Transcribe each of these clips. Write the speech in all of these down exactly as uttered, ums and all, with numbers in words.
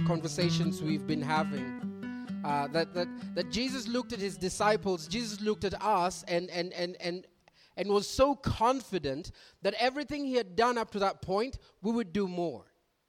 conversations we've been having. Uh, that, that that Jesus looked at his disciples, Jesus looked at us, and and and and and was so confident that everything he had done up to that point, we would do more.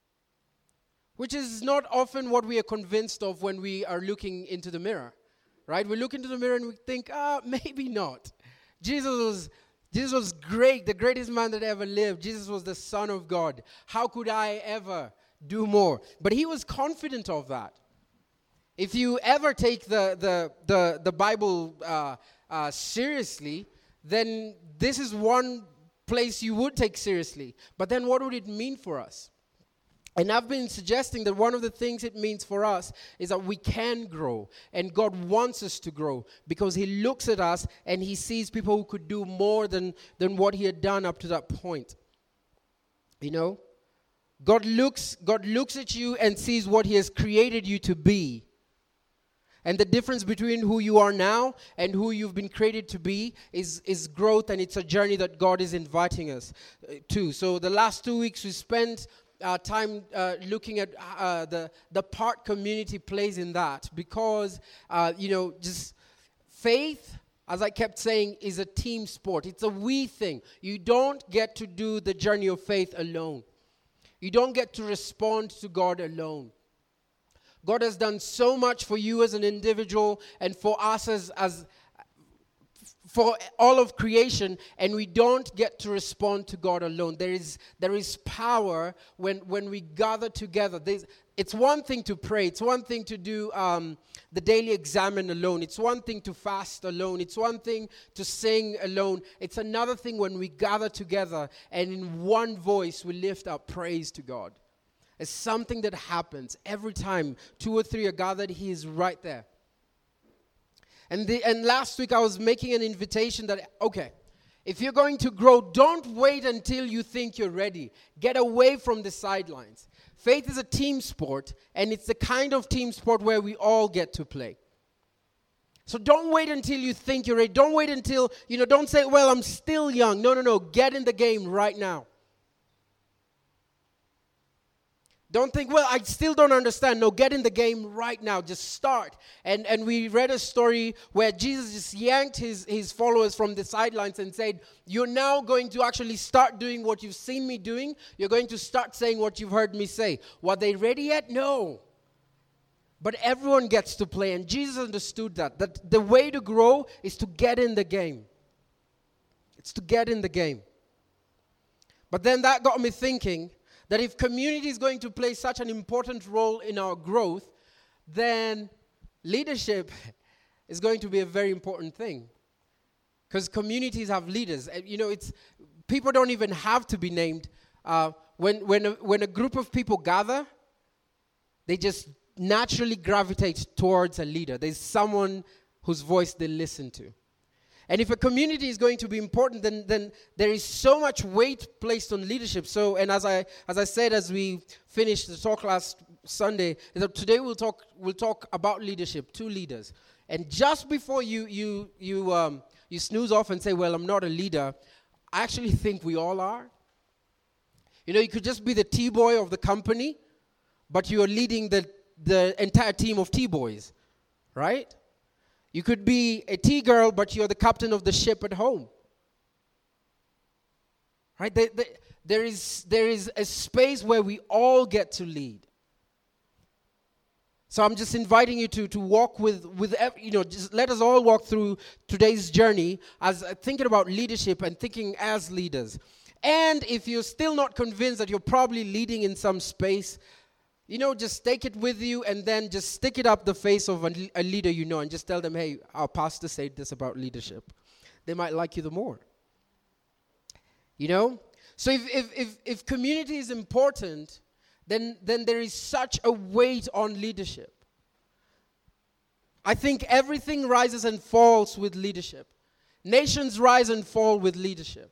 Which is not often what we are convinced of when we are looking into the mirror, right? We look into the mirror and we think, ah, maybe not. Jesus was Jesus was great, the greatest man that ever lived. Jesus was the Son of God. How could I ever do more? But he was confident of that. If you ever take the the the, the Bible uh, uh, seriously, then this is one place you would take seriously. But then what would it mean for us? And I've been suggesting that one of the things it means for us is that we can grow. And God wants us to grow because he looks at us and he sees people who could do more than, than what he had done up to that point. You know? God looks, God looks at you and sees what he has created you to be. And the difference between who you are now and who you've been created to be is, is growth, and it's a journey that God is inviting us uh, to. So the last two weeks we spent uh, time uh, looking at uh, the, the part community plays in that because, uh, you know, just faith, as I kept saying, is a team sport. It's a we thing. You don't get to do the journey of faith alone. You don't get to respond to God alone. God has done so much for you as an individual and for us as, as for all of creation, and we don't get to respond to God alone. There is there is power when, when we gather together. There's, it's one thing to pray. It's one thing to do um, the daily examine alone. It's one thing to fast alone. It's one thing to sing alone. It's another thing when we gather together and in one voice we lift up praise to God. It's something that happens every time two or three are gathered. He is right there. And the, and last week I was making an invitation that, okay, if you're going to grow, don't wait until you think you're ready. Get away from the sidelines. Faith is a team sport, and it's the kind of team sport where we all get to play. So don't wait until you think you're ready. Don't wait until, you know, don't say, well, I'm still young. No, no, no. Get in the game right now. Don't think, well, I still don't understand. No, get in the game right now. Just start. And and we read a story where Jesus just yanked his, his followers from the sidelines and said, you're now going to actually start doing what you've seen me doing. You're going to start saying what you've heard me say. Were they ready yet? No. But everyone gets to play. And Jesus understood that. That the way to grow is to get in the game. It's to get in the game. But then that got me thinking, that if community is going to play such an important role in our growth, then leadership is going to be a very important thing. Because communities have leaders. And, you know, it's people don't even have to be named. Uh, when when a, when a group of people gather, they just naturally gravitate towards a leader. There's someone whose voice they listen to. And if a community is going to be important, then, then there is so much weight placed on leadership. So, and as I as I said, as we finished the talk last Sunday, that today we'll talk we'll talk about leadership, two leaders. And just before you you you um, you snooze off and say, "Well, I'm not a leader," I actually think we all are. You know, you could just be the T-boy of the company, but you are leading the the entire team of T-boys, right? You could be a T-girl, but you're the captain of the ship at home. Right? There, there, there is, there is a space where we all get to lead. So I'm just inviting you to, to walk with, with, you know, just let us all walk through today's journey as uh, thinking about leadership and thinking as leaders. And if you're still not convinced that you're probably leading in some space, you know, just take it with you and then just stick it up the face of a, a leader you know and just tell them, hey, our pastor said this about leadership. They might like you the more. You know? So if if if, if community is important, then, then there is such a weight on leadership. I think everything rises and falls with leadership. Nations rise and fall with leadership.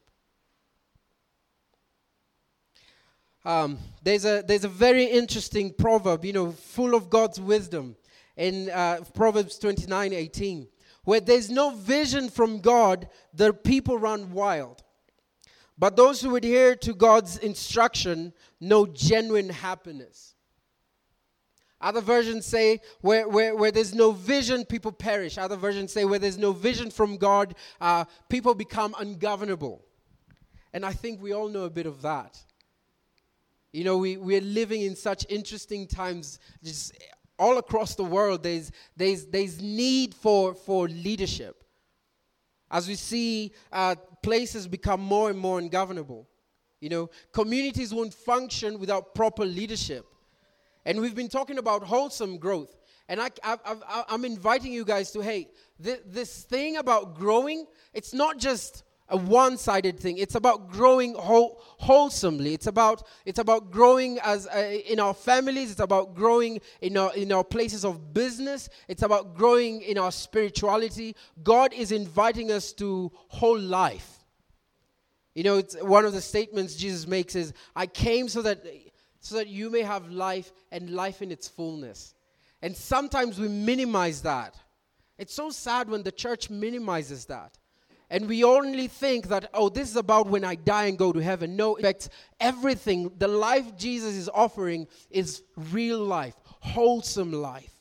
Um, there's a there's a very interesting proverb, you know, full of God's wisdom in uh, Proverbs twenty-nine eighteen, where there's no vision from God, the people run wild. But those who adhere to God's instruction know genuine happiness. Other versions say where, where, where there's no vision, people perish. Other versions say where there's no vision from God, uh, people become ungovernable. And I think we all know a bit of that. You know, we, we're living in such interesting times. Just all across the world, there's, there's, there's need for, for leadership. As we see uh, places become more and more ungovernable. You know, communities won't function without proper leadership. And we've been talking about wholesome growth. And I, I, I, I'm inviting you guys to, hey, th- this thing about growing, it's not just a one-sided thing. It's about growing whole, wholesomely. It's about it's about growing as uh, in our families. It's about growing in our in our places of business. It's about growing in our spirituality. God is inviting us to whole life. You know, it's one of the statements Jesus makes is, "I came so that so that you may have life and life in its fullness." And sometimes we minimize that. It's so sad when the church minimizes that. And we only think that, oh, this is about when I die and go to heaven. No, in fact, everything, the life Jesus is offering is real life, wholesome life.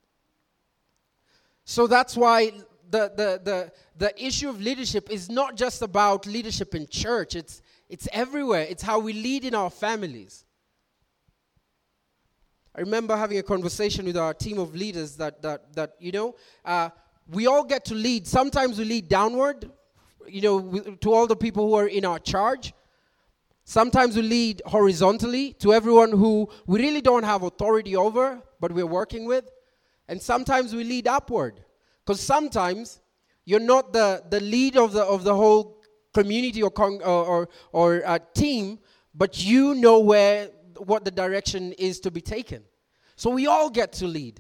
So that's why the, the, the, the issue of leadership is not just about leadership in church. It's, it's everywhere. It's how we lead in our families. I remember having a conversation with our team of leaders that, that, that you know, uh, we all get to lead. Sometimes we lead downward, you know, to all the people who are in our charge. Sometimes we lead horizontally to everyone who we really don't have authority over, but we're working with. And sometimes we lead upward. Because sometimes you're not the, the lead of the of the whole community or con- or or, or uh, team, but you know where what the direction is to be taken. So we all get to lead.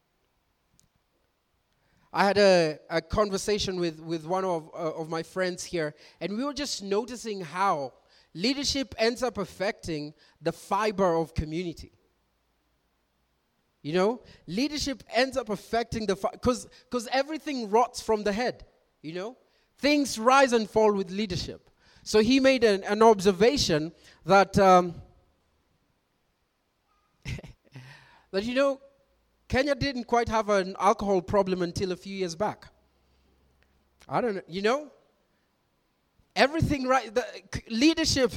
I had a, a conversation with, with one of, uh, of my friends here, and we were just noticing how leadership ends up affecting the fiber of community. You know, leadership ends up affecting the, because fi- because everything rots from the head, you know. Things rise and fall with leadership. So he made an, an observation that, um, that, you know, Kenya didn't quite have an alcohol problem until a few years back. I don't know, you know? Everything right, the c- leadership.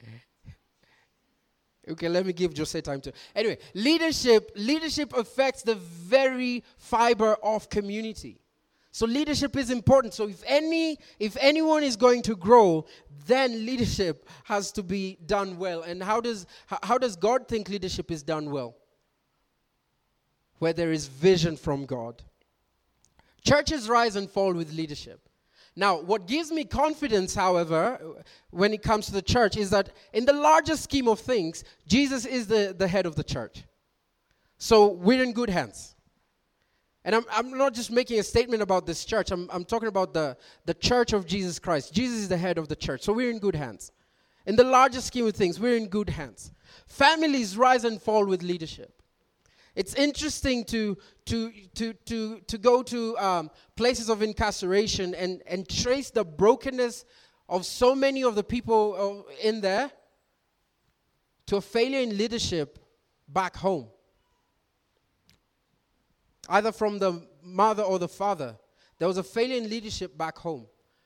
Okay, let me give Jose time to. Anyway, leadership, leadership affects the very fiber of community. So leadership is important. So if any, if anyone is going to grow, then leadership has to be done well. And how does how, how does God think leadership is done well? Where there is vision from God. Churches rise and fall with leadership. Now, what gives me confidence, however, when it comes to the church, is that in the larger scheme of things, Jesus is the, the head of the church. So we're in good hands. And I'm, I'm not just making a statement about this church. I'm, I'm talking about the, the church of Jesus Christ. Jesus is the head of the church. So we're in good hands. In the larger scheme of things, we're in good hands. Families rise and fall with leadership. It's interesting to to to to to go to um, places of incarceration and, and trace the brokenness of so many of the people uh, in there to a failure in leadership back home. Either from the mother or the father. There was a failure in leadership back home.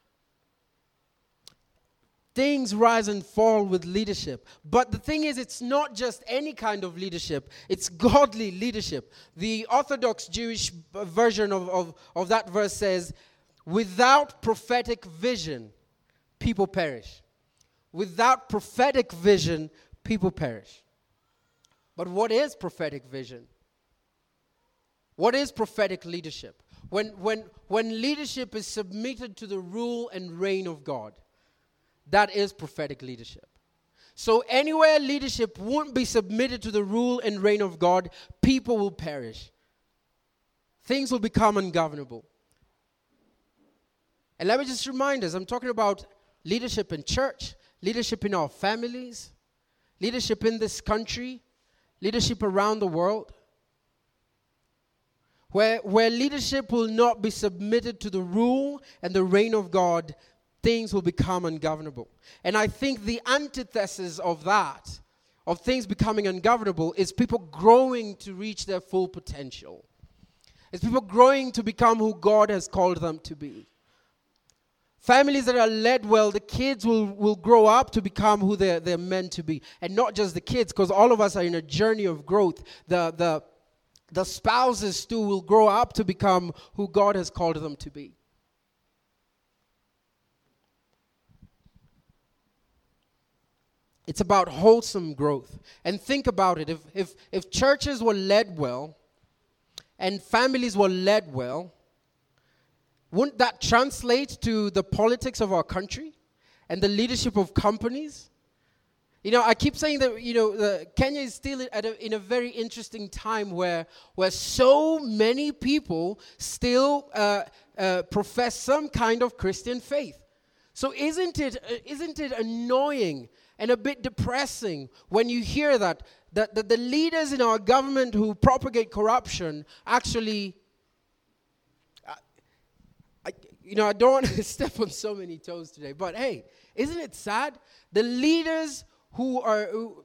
Things rise and fall with leadership. But the thing is, it's not just any kind of leadership. It's godly leadership. The Orthodox Jewish version of, of, of that verse says, without prophetic vision, people perish. Without prophetic vision, people perish. But what is prophetic vision? What is prophetic leadership? When, when, when leadership is submitted to the rule and reign of God. That is prophetic leadership. So anywhere leadership won't be submitted to the rule and reign of God, people will perish. Things will become ungovernable. And let me just remind us, I'm talking about leadership in church, leadership in our families, leadership in this country, leadership around the world. Where, where leadership will not be submitted to the rule and the reign of God, things will become ungovernable. And I think the antithesis of that of things becoming ungovernable is people growing to reach their full potential. It's people growing to become who God has called them to be. Families that are led well, the kids will, will grow up to become who they're, they're meant to be. And not just the kids, because all of us are in a journey of growth. The, the, the spouses too will grow up to become who God has called them to be. It's about wholesome growth. And think about it. If, if, if churches were led well and families were led well, wouldn't that translate to the politics of our country and the leadership of companies? You know, I keep saying that, you know, uh, Kenya is still at a, in a very interesting time where, where so many people still uh, uh, profess some kind of Christian faith. So isn't it, uh, isn't it annoying and a bit depressing when you hear that, that, that the leaders in our government who propagate corruption actually... You know, I don't want to step on so many toes today, but hey, isn't it sad? The leaders who are who,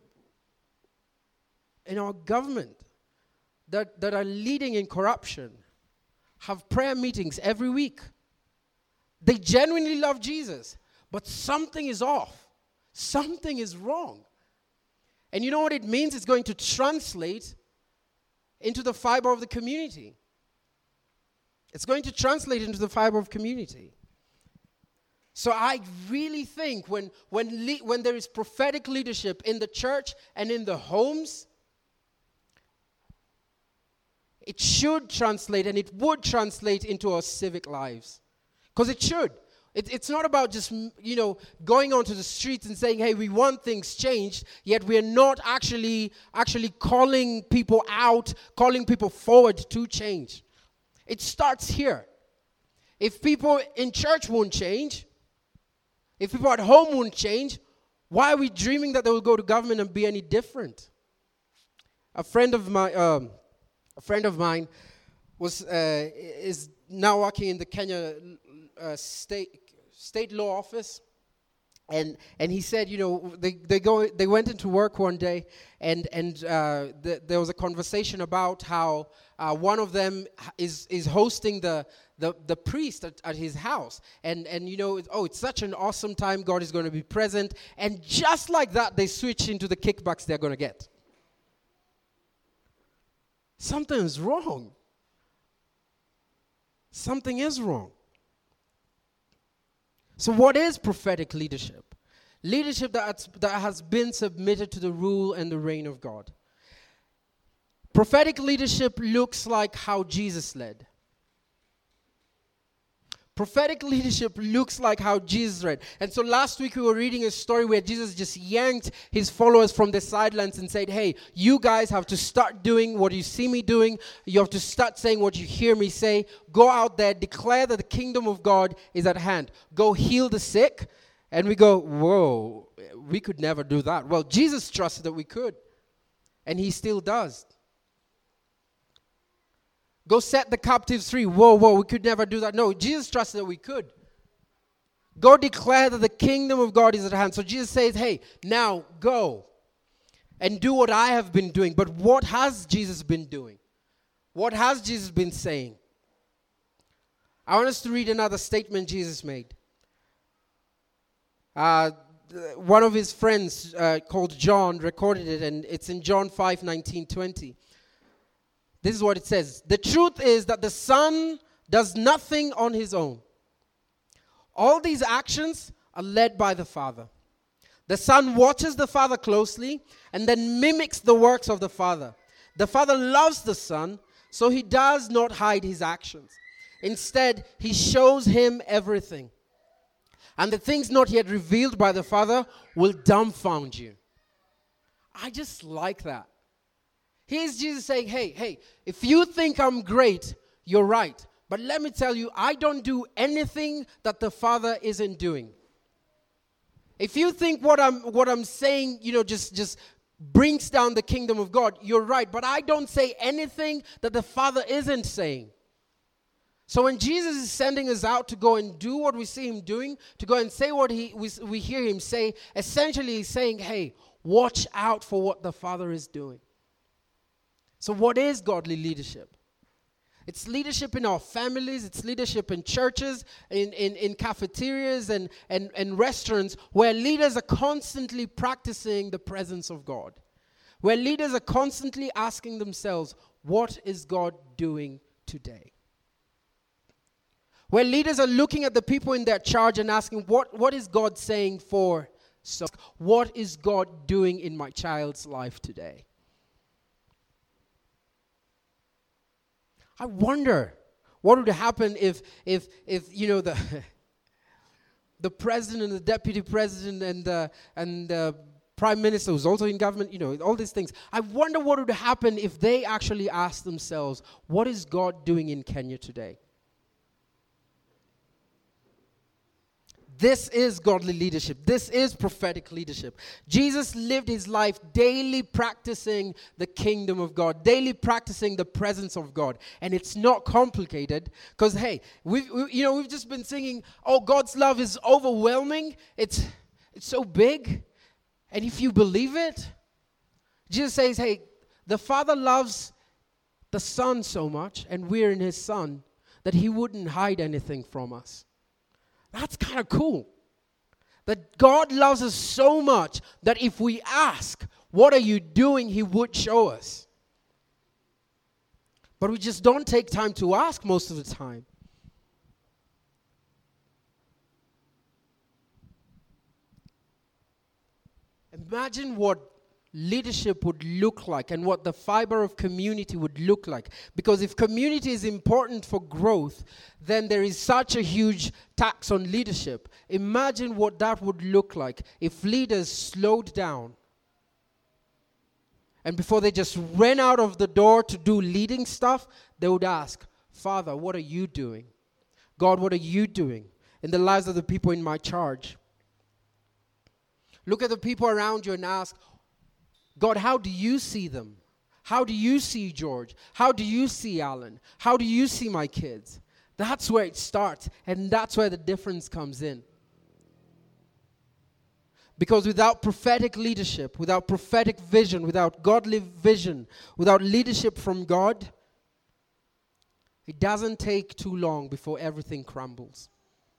in our government that, that are leading in corruption have prayer meetings every week. They genuinely love Jesus, but something is off. Something is wrong. And you know what it means? It's going to translate into the fiber of the community. It's going to translate into the fiber of community. So I really think when when le- when there is prophetic leadership in the church and in the homes, it should translate and it would translate into our civic lives. Because it should. It, it's not about just, you know, going onto the streets and saying, hey, we want things changed, yet we are not actually actually calling people out, calling people forward to change. It starts here. If people in church won't change, if people at home won't change, why are we dreaming that they will go to government and be any different? A friend of my, um, a friend of mine, was uh, is now working in the Kenya uh, state state law office, and and he said, you know, they they go they went into work one day, and and uh, th- there was a conversation about how. Uh, one of them is is hosting the the, the priest at, at his house. And, and you know, it's, oh, it's such an awesome time. God is going to be present. And just like that, they switch into the kickbacks they're going to get. Something is wrong. Something is wrong. So what is prophetic leadership? Leadership that, that has been submitted to the rule and the reign of God. Prophetic leadership looks like how Jesus led. Prophetic leadership looks like how Jesus led. And so last week we were reading a story where Jesus just yanked his followers from the sidelines and said, hey, you guys have to start doing what you see me doing. You have to start saying what you hear me say. Go out there, declare that the kingdom of God is at hand. Go heal the sick. And we go, whoa, we could never do that. Well, Jesus trusted that we could. And he still does. Go set the captives free. Whoa, whoa, we could never do that. No, Jesus trusted that we could. Go declare that the kingdom of God is at hand. So Jesus says, hey, now go and do what I have been doing. But what has Jesus been doing? What has Jesus been saying? I want us to read another statement Jesus made. Uh, one of his friends uh, called John recorded it, and it's in John five, nineteen, twenty. This is what it says. The truth is that the Son does nothing on his own. All these actions are led by the Father. The Son watches the Father closely and then mimics the works of the Father. The Father loves the Son, so he does not hide his actions. Instead, he shows him everything. And the things not yet revealed by the Father will dumbfound you. I just like that. Here's Jesus saying, hey, hey, if you think I'm great, you're right. But let me tell you, I don't do anything that the Father isn't doing. If you think what I'm what I'm saying, you know, just, just brings down the kingdom of God, you're right. But I don't say anything that the Father isn't saying. So when Jesus is sending us out to go and do what we see him doing, to go and say what he we, we hear him say, essentially he's saying, hey, watch out for what the Father is doing. So what is godly leadership? It's leadership in our families, it's leadership in churches, in, in, in cafeterias and, and, and restaurants where leaders are constantly practicing the presence of God. Where leaders are constantly asking themselves, what is God doing today? Where leaders are looking at the people in their charge and asking, what, what is God saying for so? What is God doing in my child's life today? I wonder what would happen if, if, if you know, the the president and the deputy president and the, and the prime minister who's also in government, you know, all these things. I wonder what would happen if they actually asked themselves, what is God doing in Kenya today? This is godly leadership. This is prophetic leadership. Jesus lived his life daily practicing the kingdom of God, daily practicing the presence of God. And it's not complicated because, hey, we've, we, you know, we've just been singing, oh, God's love is overwhelming. It's, it's so big. And if you believe it, Jesus says, hey, the Father loves the Son so much, and we're in his Son, that he wouldn't hide anything from us. That's kind of cool. That God loves us so much that if we ask, what are you doing, he would show us. But we just don't take time to ask most of the time. Imagine what leadership would look like and what the fiber of community would look like. Because if community is important for growth, then there is such a huge tax on leadership. Imagine what that would look like if leaders slowed down and before they just ran out of the door to do leading stuff, they would ask, Father, what are you doing? God, what are you doing in the lives of the people in my charge? Look at the people around you and ask, God, how do you see them? How do you see George? How do you see Alan? How do you see my kids? That's where it starts, and that's where the difference comes in. Because without prophetic leadership, without prophetic vision, without godly vision, without leadership from God, it doesn't take too long before everything crumbles.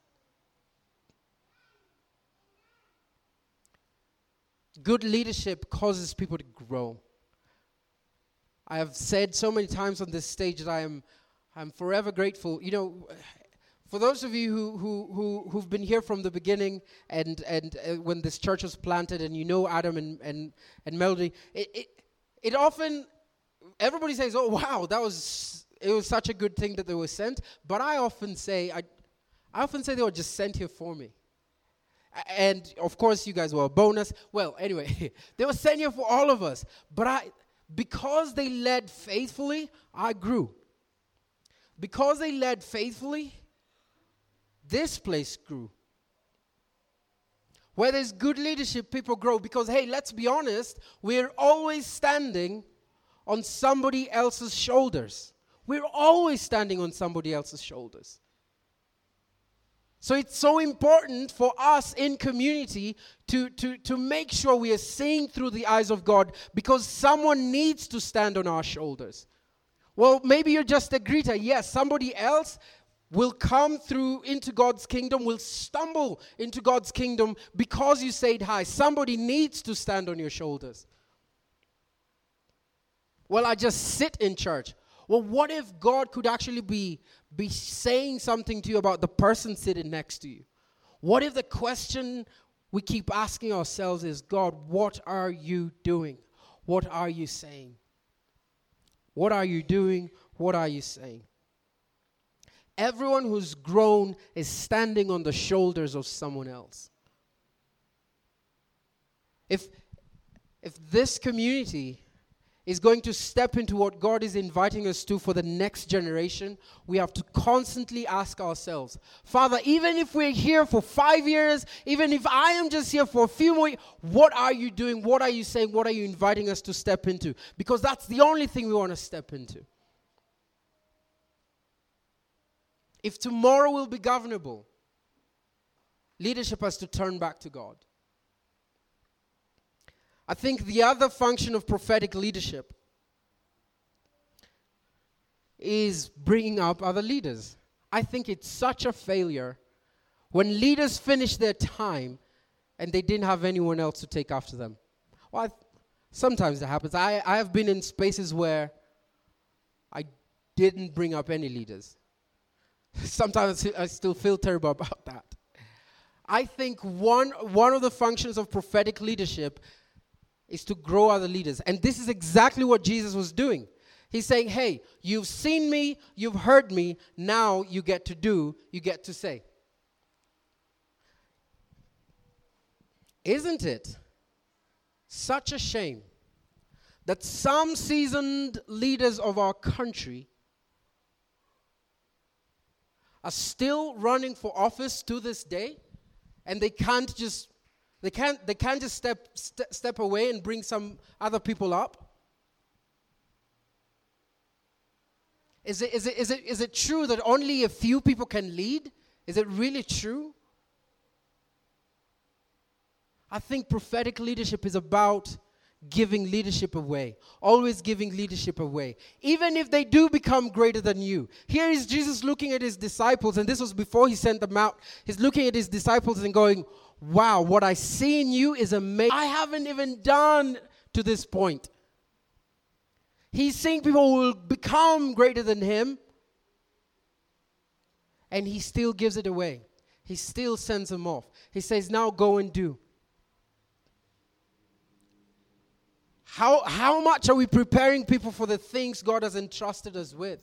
Good leadership causes people to grow. I have said so many times on this stage that I am I'm forever grateful. You know, for those of you who, who, who, who've been here from the beginning and, and uh, when this church was planted and you know Adam and, and, and Melody, it, it, it often, everybody says, oh, wow, that was, it was such a good thing that they were sent. But I often say, I, I often say they were just sent here for me. And, of course, you guys were a bonus. Well, anyway, they were sent here for all of us. But I, because they led faithfully, I grew. Because they led faithfully, this place grew. Where there's good leadership, people grow. Because, hey, let's be honest, we're always standing on somebody else's shoulders. We're always standing on somebody else's shoulders. So it's so important for us in community to, to, to make sure we are seeing through the eyes of God, because someone needs to stand on our shoulders. Well, maybe you're just a greeter. Yes, somebody else will come through into God's kingdom, will stumble into God's kingdom because you said hi. Somebody needs to stand on your shoulders. Well, I just sit in church. Well, what if God could actually be, be saying something to you about the person sitting next to you? What if the question we keep asking ourselves is, God, what are you doing? What are you saying? What are you doing? What are you saying? Everyone who's grown is standing on the shoulders of someone else. If, if this community is going to step into what God is inviting us to for the next generation, we have to constantly ask ourselves, Father, even if we're here for five years, even if I am just here for a few more years, what are you doing? What are you saying? What are you inviting us to step into? Because that's the only thing we want to step into. If tomorrow will be governable, leadership has to turn back to God. I think the other function of prophetic leadership is bringing up other leaders. I think it's such a failure when leaders finish their time and they didn't have anyone else to take after them. Well, I, sometimes that happens. I, I have been in spaces where I didn't bring up any leaders. Sometimes I still feel terrible about that. I think one, one of the functions of prophetic leadership is to grow other leaders. And this is exactly what Jesus was doing. He's saying, hey, you've seen me, you've heard me, now you get to do, you get to say. Isn't it such a shame that some seasoned leaders of our country are still running for office to this day, and they can't just they can't they can't just step st- step away and bring some other people up? Is it is it is it is it true that only a few people can lead? Is it really true? I think prophetic leadership is about giving leadership away. Always giving leadership away. Even if they do become greater than you. Here is Jesus looking at his disciples, and this was before he sent them out. He's looking at his disciples and going, wow, what I see in you is amazing. I haven't even done to this point. He's seeing people who will become greater than him, and he still gives it away. He still sends them off. He says, now go and do. How, how much are we preparing people for the things God has entrusted us with?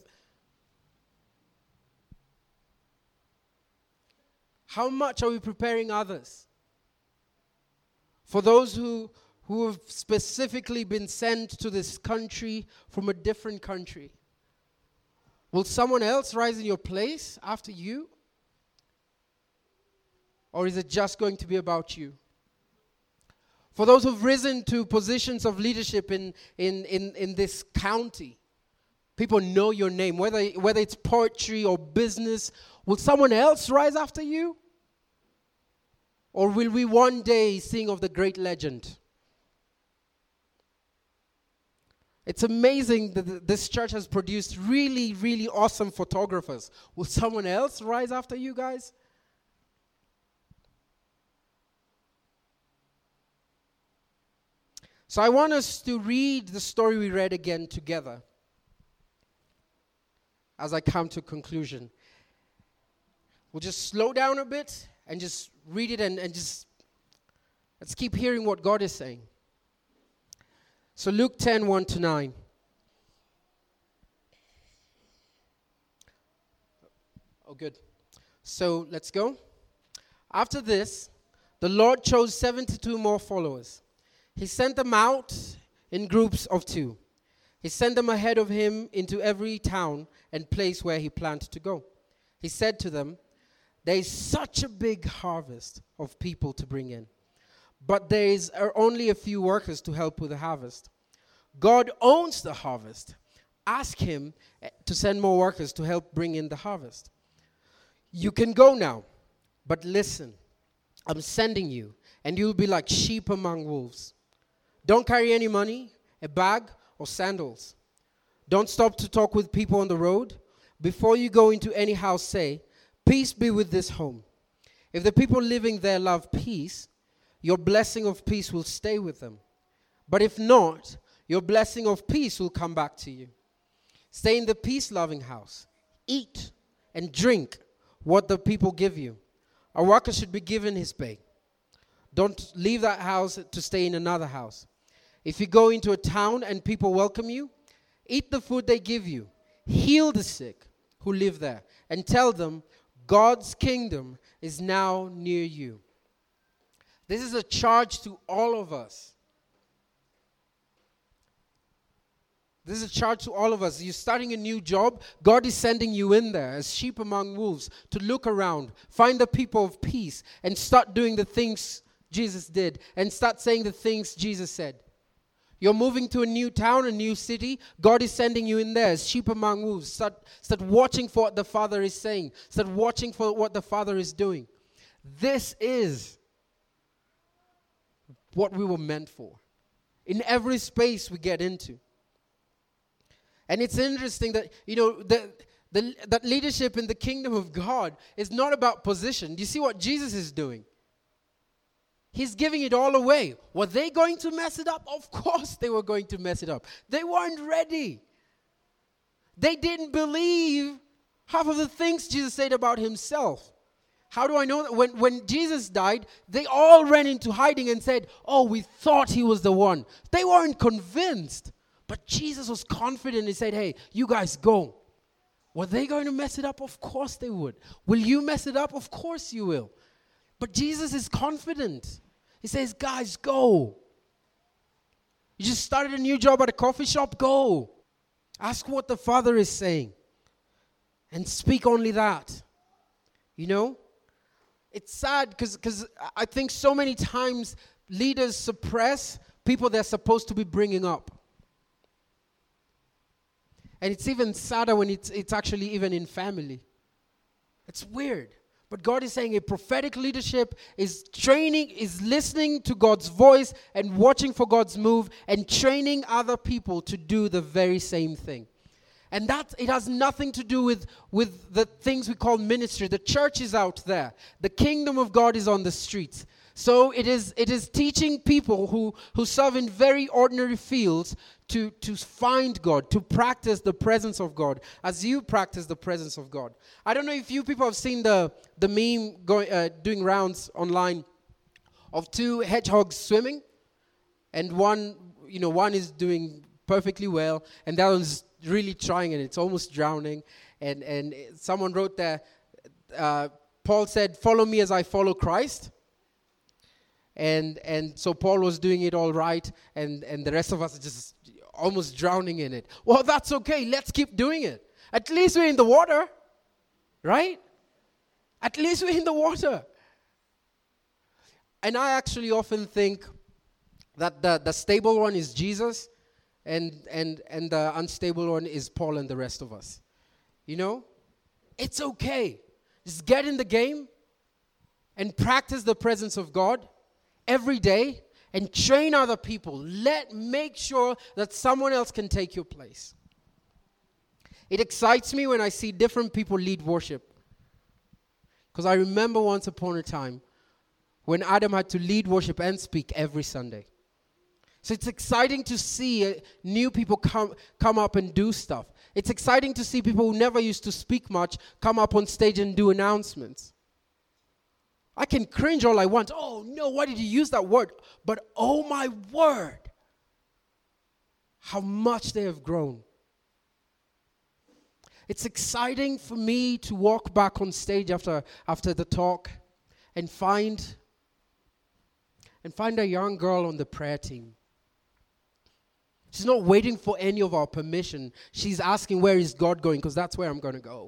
How much are we preparing others? For those who, who have specifically been sent to this country from a different country. Will someone else rise in your place after you? Or is it just going to be about you? For those who've risen to positions of leadership in, in, in, in this county, people know your name, whether, whether it's poetry or business. Will someone else rise after you? Or will we one day sing of the great legend? It's amazing that this church has produced really, really awesome photographers. Will someone else rise after you guys? So I want us to read the story we read again together as I come to conclusion. We'll just slow down a bit and just read it and, and just let's keep hearing what God is saying. So Luke ten, one to nine. Oh, good. So let's go. After this, the Lord chose seventy-two more followers. He sent them out in groups of two. He sent them ahead of him into every town and place where he planned to go. He said to them, there is such a big harvest of people to bring in, but there is only a few workers to help with the harvest. God owns the harvest. Ask him to send more workers to help bring in the harvest. You can go now, but listen, I'm sending you, and you'll be like sheep among wolves. Don't carry any money, a bag, or sandals. Don't stop to talk with people on the road. Before you go into any house, say, peace be with this home. If the people living there love peace, your blessing of peace will stay with them. But if not, your blessing of peace will come back to you. Stay in the peace-loving house. Eat and drink what the people give you. A worker should be given his pay. Don't leave that house to stay in another house. If you go into a town and people welcome you, eat the food they give you. Heal the sick who live there and tell them God's kingdom is now near you. This is a charge to all of us. This is a charge to all of us. You're starting a new job. God is sending you in there as sheep among wolves to look around, find the people of peace, and start doing the things Jesus did, and start saying the things Jesus said. You're moving to a new town, a new city. God is sending you in there as sheep among wolves. Start, start watching for what the Father is saying. Start watching for what the Father is doing. This is what we were meant for. In every space we get into. And it's interesting that, you know, the, the, that leadership in the kingdom of God is not about position. Do you see what Jesus is doing? He's giving it all away. Were they going to mess it up? Of course they were going to mess it up. They weren't ready. They didn't believe half of the things Jesus said about himself. How do I know that? When, when Jesus died, they all ran into hiding and said, oh, we thought he was the one. They weren't convinced. But Jesus was confident. He said, hey, you guys go. Were they going to mess it up? Of course they would. Will you mess it up? Of course you will. But Jesus is confident. He says, guys, go. You just started a new job at a coffee shop? Go. Ask what the Father is saying. And speak only that. You know? It's sad because because I think so many times leaders suppress people they're supposed to be bringing up. And it's even sadder when it's it's actually even in family. It's weird. But God is saying a prophetic leadership is training, is listening to God's voice and watching for God's move and training other people to do the very same thing. And that, it has nothing to do with, with the things we call ministry. The church is out there. The kingdom of God is on the streets. So it is it is teaching people who, who serve in very ordinary fields to, to find God, to practice the presence of God, as you practice the presence of God. I don't know if you people have seen the, the meme going uh, doing rounds online of two hedgehogs swimming, and one, you know, one is doing perfectly well, and the other one's really trying, and it's almost drowning. And, and someone wrote there, uh, Paul said, follow me as I follow Christ. And and so Paul was doing it all right, and, and the rest of us are just almost drowning in it. Well, that's okay. Let's keep doing it. At least we're in the water, right? At least we're in the water. And I actually often think that the, the stable one is Jesus, and, and, and the unstable one is Paul and the rest of us. You know? It's okay. Just get in the game and practice the presence of God every day and train other people. Let make sure that someone else can take your place. It excites me when I see different people lead worship. Because I remember once upon a time when Adam had to lead worship and speak every Sunday. So it's exciting to see uh, new people come come up and do stuff. It's exciting to see people who never used to speak much come up on stage and do announcements. I can cringe all I want. Oh, no, why did you use that word? But oh, my word, how much they have grown. It's exciting for me to walk back on stage after, after the talk and find, and find a young girl on the prayer team. She's not waiting for any of our permission. She's asking, where is God going? Because that's where I'm going to go.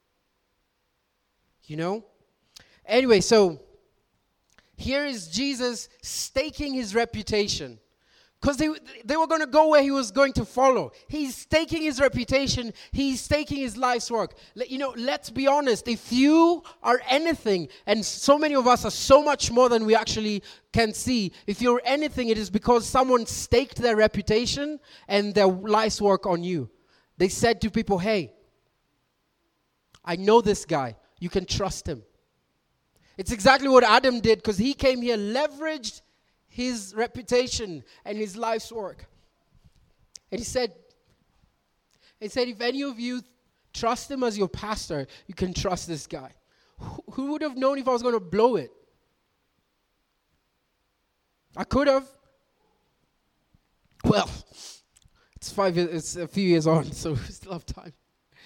You know? Anyway, so here is Jesus staking his reputation. Because they, they were going to go where he was going to follow. He's staking his reputation. He's staking his life's work. Let, you know, let's be honest. If you are anything, and so many of us are so much more than we actually can see. If you're anything, it is because someone staked their reputation and their life's work on you. They said to people, hey, I know this guy. You can trust him. It's exactly what Adam did, because he came here, leveraged his reputation and his life's work. And he said, he said, if any of you trust him as your pastor, you can trust this guy. Who, who would have known if I was going to blow it? I could have. Well, it's five years, it's a few years on, so we still have time.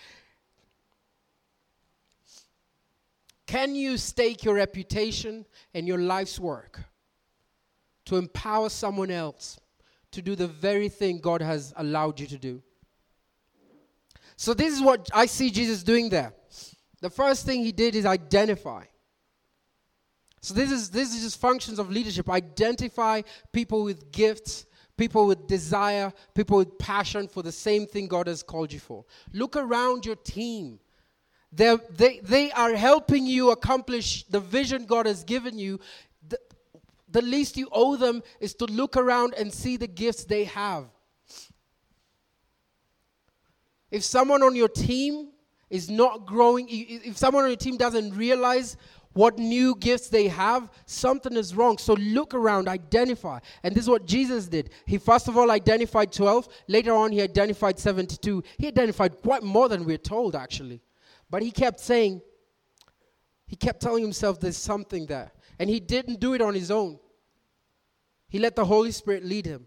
Can you stake your reputation and your life's work to empower someone else to do the very thing God has allowed you to do? So this is what I see Jesus doing there. The first thing he did is identify. So this is this is just functions of leadership. Identify people with gifts, people with desire, people with passion for the same thing God has called you for. Look around your team. They're, they they are helping you accomplish the vision God has given you. The, the least you owe them is to look around and see the gifts they have. If someone on your team is not growing, if someone on your team doesn't realize what new gifts they have, something is wrong. So look around, identify. And this is what Jesus did. He first of all identified twelve. Later on, he identified seventy-two. He identified quite more than we're told, actually. But he kept saying, he kept telling himself there's something there. And he didn't do it on his own. He let the Holy Spirit lead him.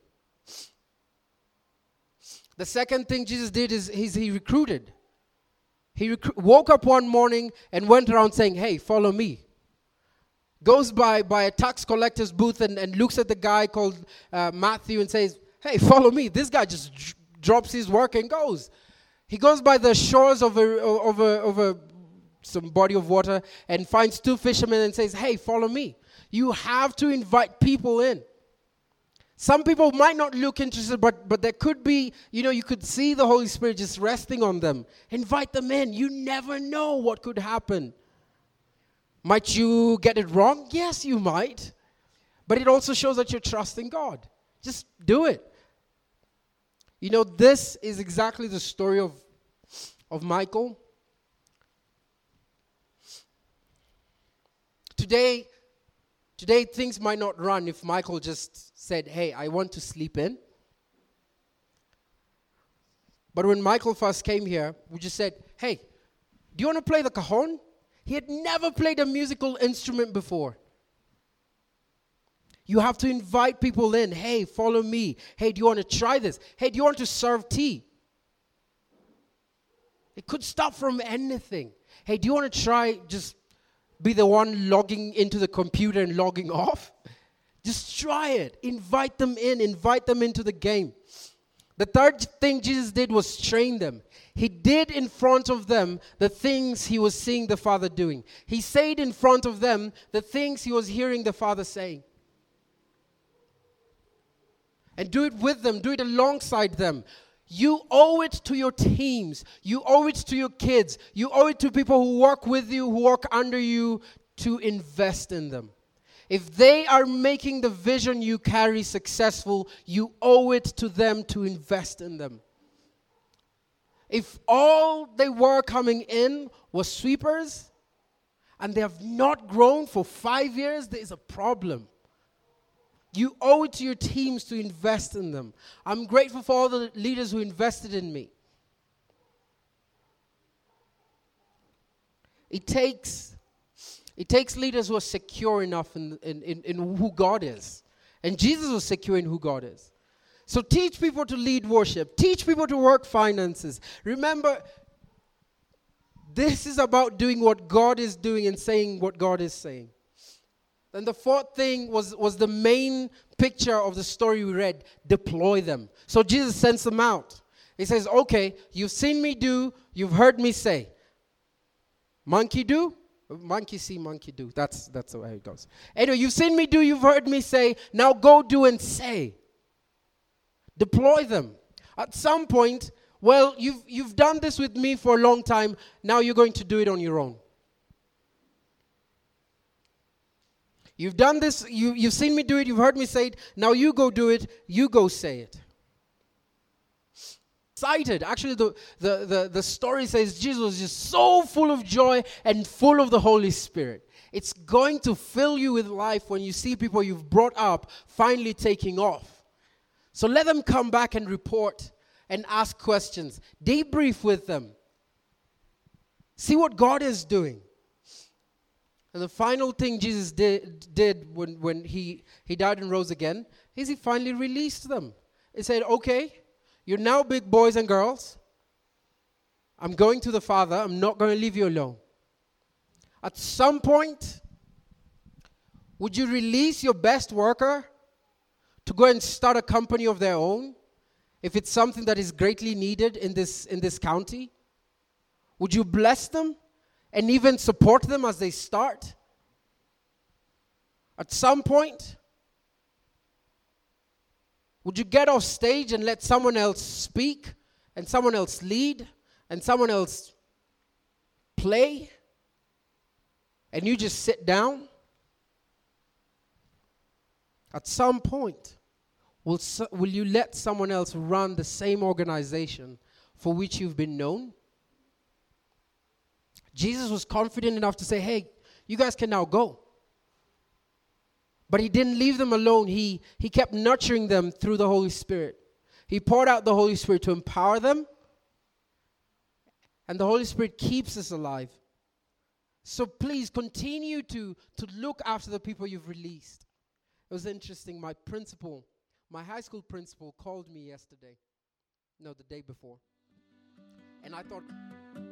The second thing Jesus did is, is he recruited. He rec- woke up one morning and went around saying, hey, follow me. Goes by, by a tax collector's booth and, and looks at the guy called uh, Matthew and says, hey, follow me. This guy just d- drops his work and goes. He goes by the shores of a, of a, of a, some body of water and finds two fishermen and says, hey, follow me. You have to invite people in. Some people might not look interested, but, but there could be, you know, you could see the Holy Spirit just resting on them. Invite them in. You never know what could happen. Might you get it wrong? Yes, you might. But it also shows that you're trusting God. Just do it. You know, this is exactly the story of, of Michael. Today, today things might not run if Michael just said, hey, I want to sleep in. But when Michael first came here, we just said, hey, do you want to play the cajon? He had never played a musical instrument before. You have to invite people in. Hey, follow me. Hey, do you want to try this? Hey, do you want to serve tea? It could start from anything. Hey, do you want to try just be the one logging into the computer and logging off? Just try it. Invite them in. Invite them into the game. The third thing Jesus did was train them. He did in front of them the things he was seeing the Father doing. He said in front of them the things he was hearing the Father saying. And do it with them. Do it alongside them. You owe it to your teams. You owe it to your kids. You owe it to people who work with you, who work under you, to invest in them. If they are making the vision you carry successful, you owe it to them to invest in them. If all they were coming in was sweepers, and they have not grown for five years, there is a problem. You owe it to your teams to invest in them. I'm grateful for all the leaders who invested in me. It takes, it takes leaders who are secure enough in, in, in, in who God is. And Jesus was secure in who God is. So teach people to lead worship. Teach people to work finances. Remember, this is about doing what God is doing and saying what God is saying. Then the fourth thing was, was the main picture of the story we read. Deploy them. So Jesus sends them out. He says, okay, you've seen me do, you've heard me say. Monkey do, monkey see, monkey do. That's, that's the way it goes. Anyway, you've seen me do, you've heard me say. Now go do and say. Deploy them. At some point, well, you've, you've done this with me for a long time. Now you're going to do it on your own. You've done this, you, you've seen me do it, you've heard me say it, now you go do it, you go say it. Excited. Actually, the, the, the, the story says Jesus was just so full of joy and full of the Holy Spirit. It's going to fill you with life when you see people you've brought up finally taking off. So let them come back and report and ask questions. Debrief with them. See what God is doing. And the final thing Jesus did, did when, when he, he died and rose again is he finally released them. He said, okay, you're now big boys and girls. I'm going to the Father. I'm not going to leave you alone. At some point, would you release your best worker to go and start a company of their own if it's something that is greatly needed in this, in this county? Would you bless them? And even support them as they start? At some point, Would you get off stage and let someone else speak and someone else lead and someone else play and you just sit down? At some point, will, so, will you let someone else run the same organization for which you've been known? Jesus was confident enough to say, hey, you guys can now go. But he didn't leave them alone. He, he kept nurturing them through the Holy Spirit. He poured out the Holy Spirit to empower them. And the Holy Spirit keeps us alive. So please continue to, to look after the people you've released. It was interesting. My principal, my high school principal called me yesterday. No, the day before. And I thought,